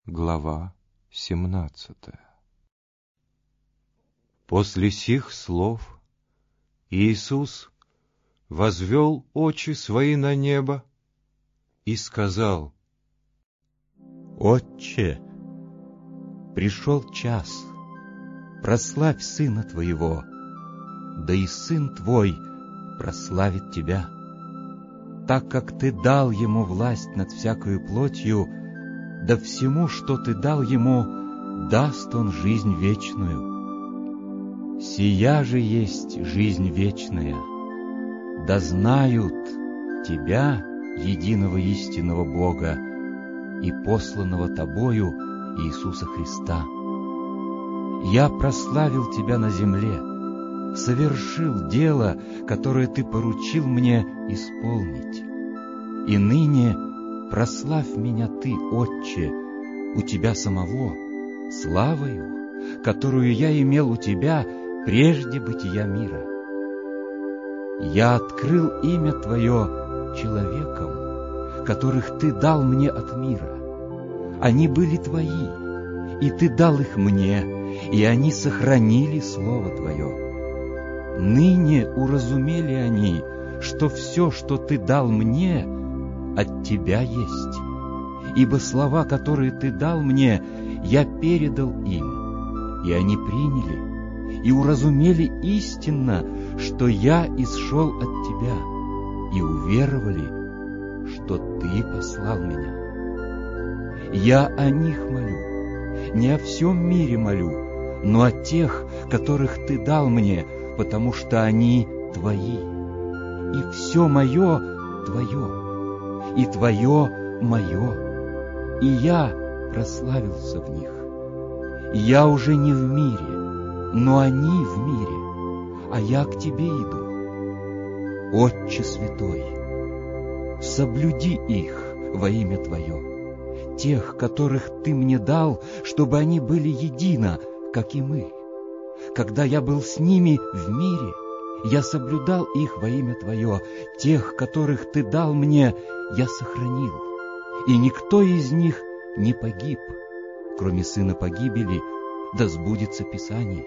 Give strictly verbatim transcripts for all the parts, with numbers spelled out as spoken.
Глава семнадцатая. После сих слов Иисус возвел очи свои на небо и сказал: «Отче, пришел час, прославь Сына Твоего, да и Сын Твой прославит Тебя, так как Ты дал Ему власть над всякою плотью, да всему, что Ты дал Ему, даст Он жизнь вечную. Сия же есть жизнь вечная, да знают Тебя, единого истинного Бога, и посланного Тобою Иисуса Христа. Я прославил Тебя на земле, совершил дело, которое Ты поручил мне исполнить. И ныне прославь меня Ты, Отче, у Тебя самого, славою, которую я имел у Тебя прежде бытия мира. Я открыл имя Твое человекам, которых Ты дал мне от мира. Они были Твои, и Ты дал их мне, и они сохранили Слово Твое. Ныне уразумели они, что все, что Ты дал мне, от Тебя есть. Ибо слова, которые Ты дал мне, я передал им, и они приняли, и уразумели истинно, что я исшел от Тебя, и уверовали, что Ты послал меня. Я о них молю, не о всем мире молю, но о тех, которых Ты дал мне, потому что они Твои. И все мое Твое, и Твое мое, и я прославился в них. Я уже не в мире, но они в мире, а я к Тебе иду. Отче Святой, соблюди их во имя Твое, тех, которых Ты мне дал, чтобы они были едино, как и мы. Когда я был с ними в мире, я соблюдал их во имя Твое, тех, которых Ты дал мне, я сохранил, и никто из них не погиб, кроме сына погибели, да сбудется Писание.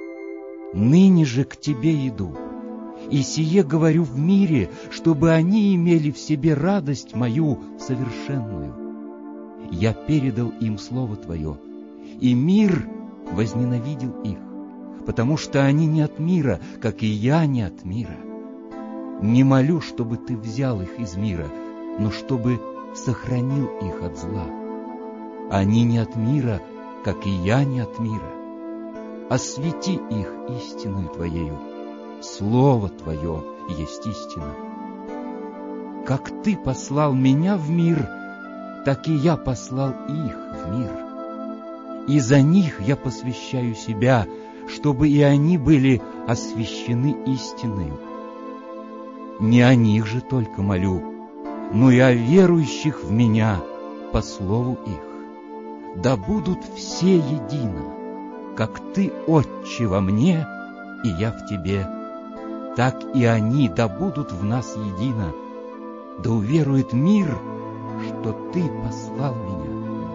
Ныне же к Тебе иду, и сие говорю в мире, чтобы они имели в себе радость мою совершенную. Я передал им Слово Твое, и мир возненавидел их, потому что они не от мира, как и я не от мира. Не молю, чтобы Ты взял их из мира, но чтобы сохранил их от зла. Они не от мира, как и я не от мира. Освети их истиною Твоею. Слово Твое есть истина. Как Ты послал меня в мир, так и я послал их в мир. И за них я посвящаю себя, чтобы и они были освящены истиною. Не о них же только молю, но и о верующих в Меня по слову их. Да будут все едино, как Ты, Отче, во мне, и я в Тебе, так и они да будут в нас едино, да уверует мир, что Ты послал Меня.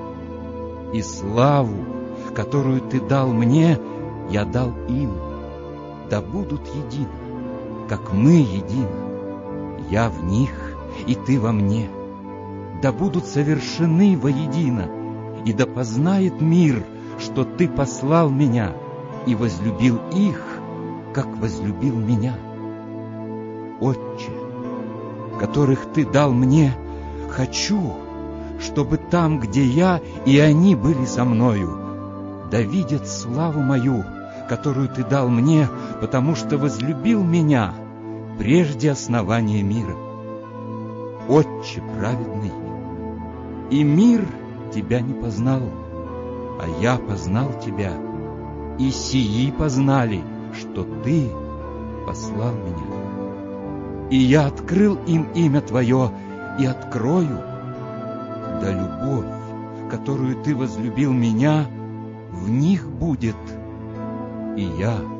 И славу, которую Ты дал мне, я дал им, да будут едино, как мы едины, я в них, и Ты во мне, да будут совершены воедино, и да познает мир, что Ты послал Меня и возлюбил их, как возлюбил Меня. Отче, которых Ты дал мне, хочу, чтобы там, где я, и они были со мною, да видят славу мою, которую Ты дал мне, потому что возлюбил Меня прежде основания мира. Отче праведный, и мир Тебя не познал, а я познал Тебя, и сии познали, что Ты послал Меня. И я открыл им имя Твое и открою, да любовь, которую Ты возлюбил Меня, в них будет, и я